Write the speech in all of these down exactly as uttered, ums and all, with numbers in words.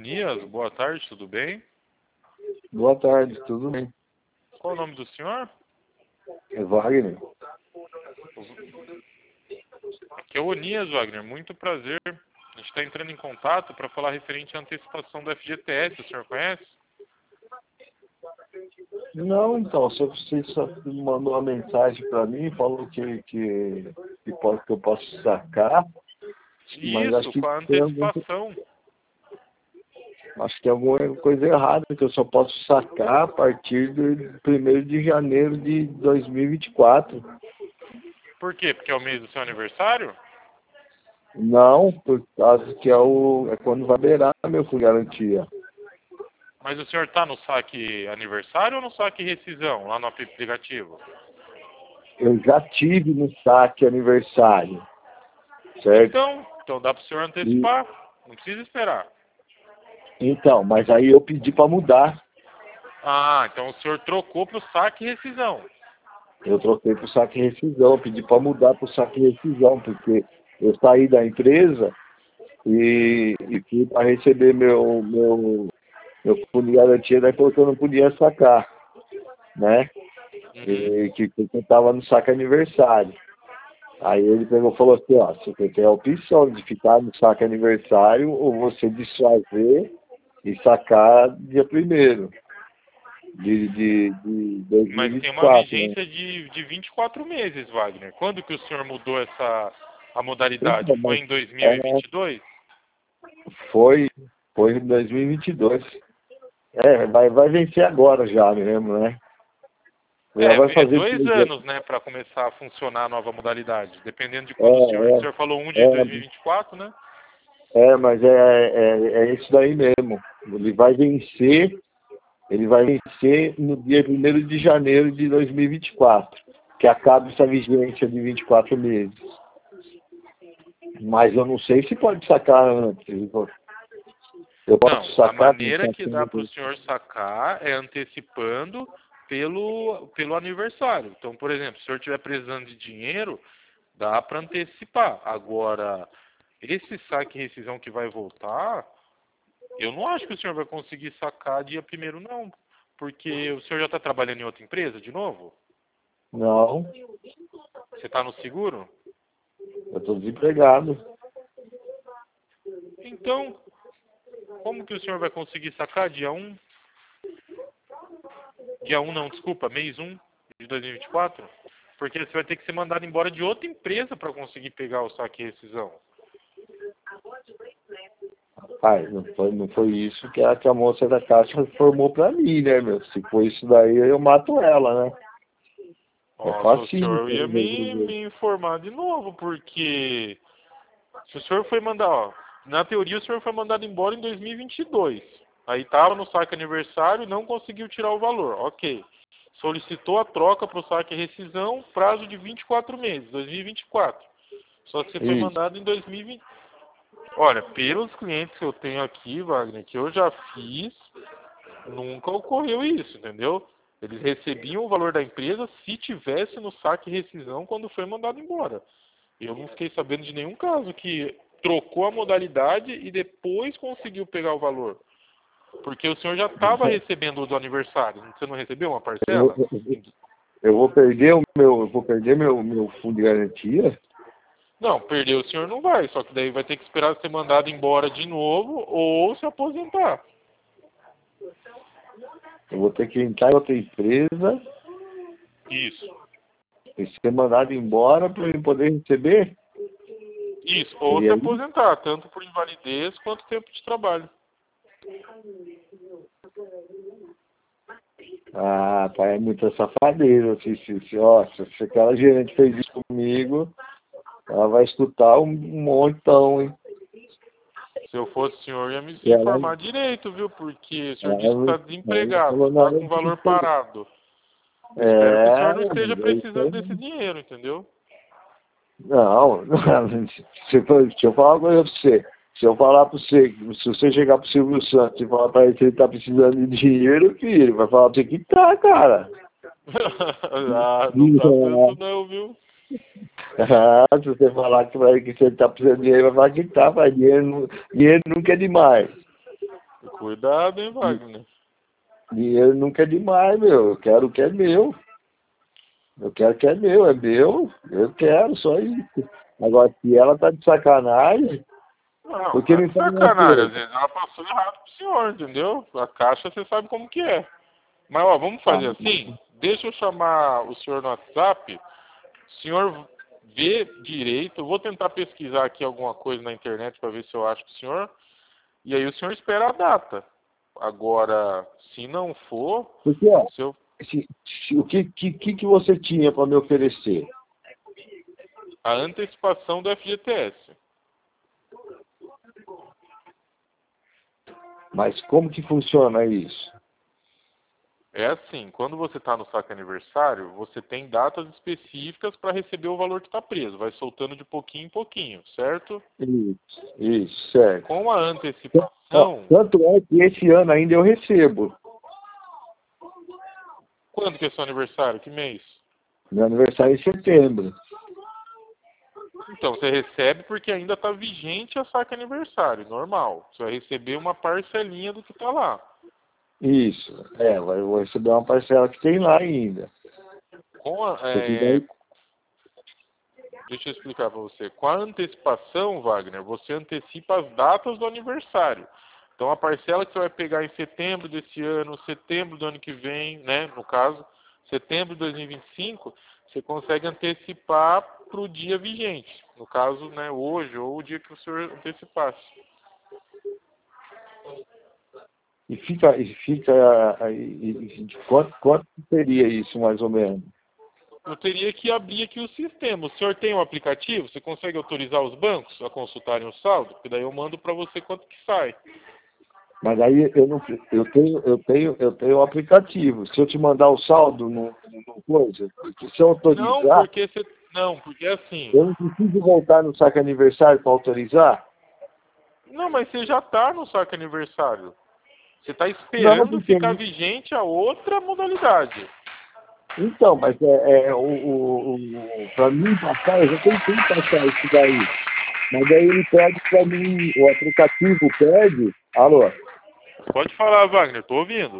Onias, boa tarde, tudo bem? Boa tarde, tudo bem? Qual o nome do senhor? É Wagner. Aqui é o Onias, Wagner, muito prazer. A gente está entrando em contato para falar referente à antecipação do F G T S, o senhor conhece? Não, então, só você só mandou uma mensagem para mim, falou que, que, que, pode, que eu posso sacar, mas acho Isso, que com a tem algum, antecipação. acho que tem alguma coisa errada, que eu só posso sacar a partir do primeiro de janeiro de dois mil e vinte e quatro. Por quê? Porque é o mês do seu aniversário? Não, por causa que é, o, é quando vai beirar meu fundo de garantia. Mas o senhor está no saque aniversário ou no saque rescisão, lá no aplicativo? Eu já tive no saque aniversário, certo? Então, então dá para o senhor antecipar, não precisa esperar. Então, mas aí eu pedi para mudar. Ah, então o senhor trocou para o saque rescisão. Eu troquei para o saque rescisão, pedi para mudar para o saque rescisão, porque eu saí da empresa e, e fui para receber meu, meu, meu fundo de garantia, daí porque eu não podia sacar, né? Uhum. E que que eu estava no saque aniversário. Aí ele pegou e falou assim, ó, você tem a opção de ficar no saque aniversário ou você desfazer e sacar dia primeiro de, de, de Mas tem uma dois mil e vinte e quatro, né? vigência de, de vinte e quatro meses, Wagner. Quando que o senhor mudou essa a modalidade? Então, Foi mas, em dois mil e é, vinte e dois? foi, foi em dois mil e vinte e dois. É, vai, vai vencer agora já mesmo, né? Já vai É, é fazer dois dois anos. anos, né, para começar a funcionar a nova modalidade. Dependendo de quando o senhor... O É, senhor falou um de é, dois mil e vinte e quatro, né? é, é, mas é, é, é isso daí mesmo. Ele vai vencer, ele vai vencer no dia primeiro de janeiro de dois mil e vinte e quatro, que acaba essa vigência de vinte e quatro meses. Mas eu não sei se pode sacar antes. Eu posso Não, a sacar maneira que dá para o senhor sacar é antecipando pelo, pelo aniversário. Então, por exemplo, se o senhor estiver precisando de dinheiro, dá para antecipar. Agora, esse saque e rescisão que vai voltar, eu não acho que o senhor vai conseguir sacar dia primeiro, não. Porque o senhor já está trabalhando em outra empresa de novo? Não, Você está no seguro? eu estou desempregado. Então, como que o senhor vai conseguir sacar dia um? Dia um não, desculpa, mês um de dois mil e vinte e quatro? Porque você vai ter que ser mandado embora de outra empresa para conseguir pegar o saque e rescisão. Rapaz, não foi, não foi isso que a, que a moça da caixa informou pra mim, né, meu? Se for isso daí, eu mato ela, né? É Nossa, o facinho senhor pra ia me, resolver. me informar de novo, porque se o senhor foi mandar, ó, na teoria o senhor foi mandado embora em dois mil e vinte e dois. Aí estava no saque aniversário e não conseguiu tirar o valor. Ok. Solicitou a troca para o saque e rescisão, prazo de vinte e quatro meses, dois mil e vinte e quatro. Só que você foi Isso. mandado em dois mil e vinte. Olha, pelos clientes que eu tenho aqui, Wagner, que eu já fiz, nunca ocorreu isso, entendeu? Eles recebiam o valor da empresa se tivesse no saque e rescisão quando foi mandado embora. Eu não fiquei sabendo de nenhum caso que trocou a modalidade e depois conseguiu pegar o valor. Porque o senhor já estava recebendo o do aniversário. Você não recebeu uma Eu, parcela? eu, eu vou perder o meu, eu vou perder meu, meu fundo de garantia? Não, perder o senhor não vai. Só que daí vai ter que esperar ser mandado embora de novo ou se aposentar. Eu vou ter que entrar em outra empresa Isso. e ser mandado embora para eu poder receber? Isso. Ou se Seria isso? aposentar, tanto por invalidez quanto tempo de trabalho. Ah, pai, é muita safadeza. Se, se, se, ó, se, se aquela gerente fez isso comigo, ela vai escutar um, um montão, hein? Se eu fosse o senhor, ia me E ela, informar direito, viu? Porque o senhor ela, disse que está ela não desempregado, falou está nada com o valor disso. parado. Eu espero que o É, senhor não esteja mas é isso precisando aí. desse dinheiro, entendeu? Não, se, for- se eu falar uma coisa pra você, se eu falar pra você, se você chegar pro Silvio Santos e falar pra ele que ele tá precisando de dinheiro, filho, ele vai falar pra você que tá, cara. Ah, não tá tanto não, viu? Ah, se você falar que, vai, que você tá precisando de dinheiro, ele vai falar que tá, mas dinheiro, nu- dinheiro nunca é demais. Cuidado, hein, Wagner? Dinheiro nunca é demais, meu. Eu quero o que é meu. Eu quero o que é meu. É meu. Eu quero, só isso. Agora, se ela tá de sacanagem, Não, por não que é me de fala uma sacanagem. Às coisa? vezes ela passou errado pro senhor, entendeu? A caixa você sabe como que é. Mas, ó, vamos Ah, fazer assim? Deixa eu chamar o senhor no WhatsApp. O senhor vê direito. Eu vou tentar pesquisar aqui alguma coisa na internet para ver se eu acho o senhor. E aí o senhor espera a data. Agora, se não for, porque, ó, se eu, se, se, o que, que, que você tinha para me oferecer? a antecipação do F G T S. Mas como que funciona isso? É assim, quando você está no saque aniversário, você tem datas específicas para receber o valor que está preso. Vai soltando de pouquinho em pouquinho, certo? Isso, isso, certo. Com a Ó, antecipação, tanto é que esse ano ainda eu recebo. quando que é seu aniversário? Que mês? Meu aniversário é em setembro. Então, você recebe porque ainda está vigente a saque aniversário, normal. Você vai receber uma parcelinha do que está lá. Isso, é, vai- eu vou receber uma parcela que tem lá ainda. Com a, Porque é, daí, deixa eu explicar para você. Com a antecipação, Wagner, você antecipa as datas do aniversário. Então, a parcela que você vai pegar em setembro desse ano, setembro do ano que vem, né, no caso, setembro de dois mil e vinte e cinco, você consegue antecipar para o dia vigente. No caso, né, hoje ou o dia que o senhor antecipasse. e fica, e fica, e, e, de quanto, quanto seria isso mais ou menos? Eu teria que abrir aqui o sistema. O senhor tem um aplicativo? Você consegue autorizar os bancos a consultarem o saldo? Porque daí eu mando para você quanto que sai. Mas aí eu não, eu tenho, eu tenho, eu tenho o aplicativo. Se eu te mandar o saldo no, no coisa, porque se eu Não, autorizar, porque você... Não, porque assim... eu não preciso voltar no saque aniversário para autorizar? Não, mas você já está no saque aniversário. Você está Não, esperando porque ficar vigente a outra modalidade. então, mas é, é o, o, o para mim passar, eu já tentei passar isso daí. Mas daí ele pede para mim, o aplicativo pede, alô, Pode falar, Wagner, estou ouvindo.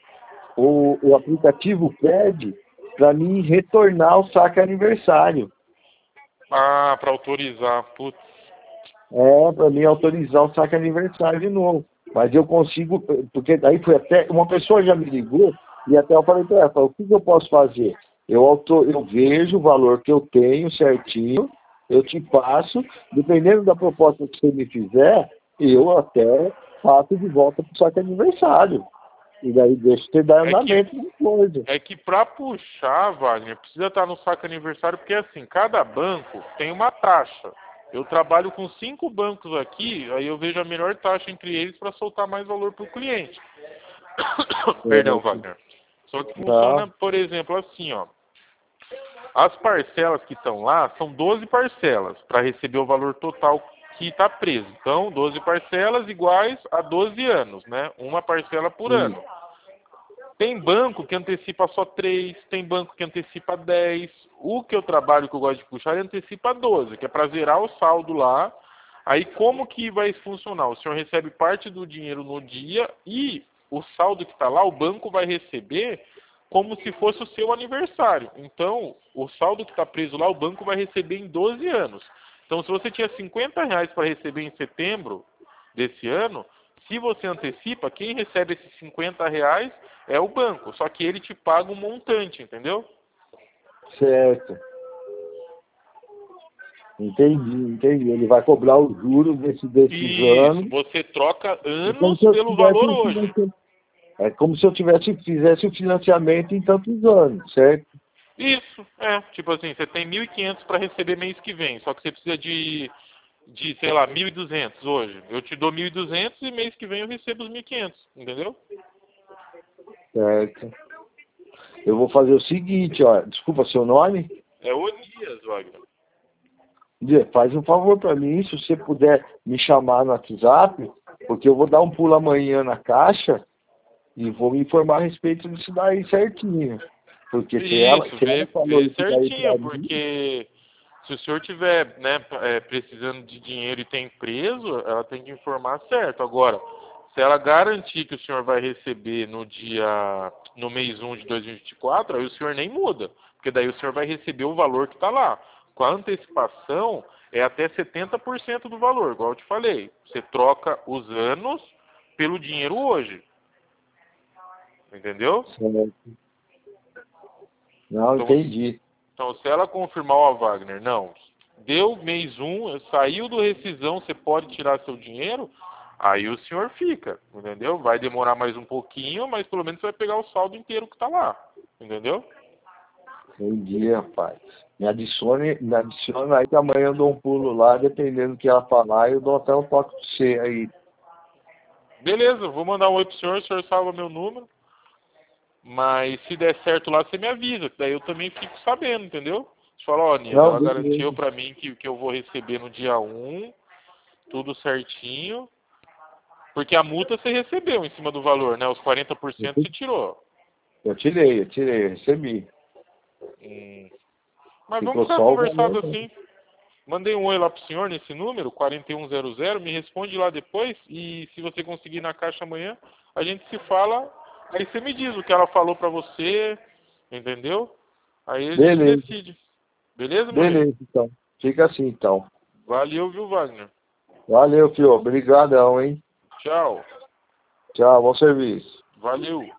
o, o aplicativo pede para mim retornar o saque aniversário. Ah, para autorizar. Putz. É, para mim autorizar o saque aniversário de novo. Mas eu consigo, porque daí foi até, uma pessoa já me ligou e até eu falei para ela, o que, que eu posso fazer? Eu, auto, eu vejo o valor que eu tenho certinho, eu te passo, dependendo da proposta que você me fizer, eu até faço de volta para o saque aniversário. E daí deixa você dar É que, andamento na coisa. é que para puxar, Wagner, precisa estar no saque aniversário, porque assim, cada banco tem uma taxa. Eu trabalho com cinco bancos aqui, aí eu vejo a melhor taxa entre eles para soltar mais valor para o cliente. Perdão, É, Wagner. Só que funciona, não, por exemplo, assim, ó. As parcelas que estão lá são doze parcelas para receber o valor total que está preso. Então, doze parcelas iguais a doze anos, né? Uma parcela por sim, ano. Tem banco que antecipa só três, tem banco que antecipa dez. O que eu trabalho, que eu gosto de puxar, ele antecipa doze, que é para zerar o saldo lá. Aí como que vai funcionar? O senhor recebe parte do dinheiro no dia e o saldo que está lá, o banco vai receber como se fosse o seu aniversário. Então, o saldo que está preso lá, o banco vai receber em doze anos. Então, se você tinha cinquenta reais para receber em setembro desse ano, se você antecipa, quem recebe esses cinquenta reais é o banco. Só que ele te paga um montante, entendeu? certo. Entendi, entendi. Ele vai cobrar os juros desse, desses Isso, anos. você troca É como anos se eu pelo tivesse valor um hoje. financiamento. É como se eu tivesse, fizesse o financiamento em tantos anos, certo? Isso, é. Tipo assim, você tem mil e quinhentos para receber mês que vem, só que você precisa de, de, sei lá, mil e duzentos hoje. Eu te dou mil e duzentos e mês que vem eu recebo os mil e quinhentos, entendeu? Certo. Eu vou fazer o seguinte, ó. Desculpa seu nome. É Onias, Wagner. Dia, faz um favor para mim, se você puder me chamar no WhatsApp, porque eu vou dar um pulo amanhã na caixa e vou me informar a respeito disso daí certinho. Porque se ela, Isso, se ela vê, falou vê isso daí certinho, para mim, porque se o senhor tiver, né, é, precisando de dinheiro e tem preso, ela tem que informar certo. Agora, Se ela garantir que o senhor vai receber no dia, no mês um de dois mil e vinte e quatro, aí o senhor nem muda, porque daí o senhor vai receber o valor que está lá. Com a antecipação, é até setenta por cento do valor, igual eu te falei. Você troca os anos pelo dinheiro hoje. Entendeu? Certo. Não, Então, entendi. então, se ela confirmar, ó, Wagner, não, deu mês um, saiu do rescisão, você pode tirar seu dinheiro, aí o senhor fica, entendeu? Vai demorar mais um pouquinho, mas pelo menos você vai pegar o saldo inteiro que está lá, entendeu? Entendi, rapaz. Me adicione, me adiciona aí que amanhã eu dou um pulo lá, dependendo do que ela falar, eu dou até um toque pra você aí. Beleza, vou mandar um oi pro senhor, o senhor salva meu número, mas se der certo lá, você me avisa, que daí eu também fico sabendo, entendeu? Você fala, ó, Nias, Não, ela garantiu beleza. pra mim que, que eu vou receber no dia um, tudo certinho. Porque a multa você recebeu em cima do valor, né? Os quarenta por cento você tirou. Eu tirei, eu tirei, eu recebi. Hum. Mas vamos Ficou ficar só o conversando valor. assim. Mandei um oi lá pro senhor nesse número, quarenta e um zero zero, me responde lá depois e se você conseguir na caixa amanhã, a gente se fala, aí você me diz o que ela falou pra você, entendeu? Aí a gente Beleza, decide. Beleza, meu amigo? beleza, então. Fica assim, então. Valeu, viu, Wagner? Valeu, filho. Obrigadão, hein? Tchau. Tchau, bom serviço. Valeu.